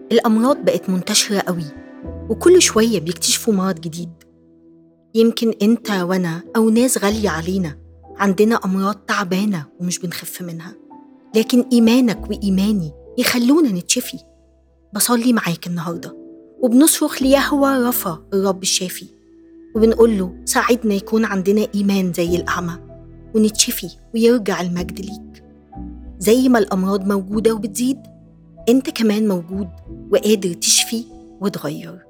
الأمراض بقت منتشرة قوي، وكل شوية بيكتشفوا مرض جديد. يمكن أنت وأنا أو ناس غالية علينا عندنا أمراض تعبانة ومش بنخف منها، لكن إيمانك وإيماني يخلونا نتشفي. بصلي معاك النهاردة وبنصرخ ليهوى رفا الرب الشافي، وبنقول له ساعدنا يكون عندنا إيمان زي الأعمى ونتشفي ويرجع المجد ليك. زي ما الأمراض موجودة وبتزيد، أنت كمان موجود وقادر تشفي وتغير.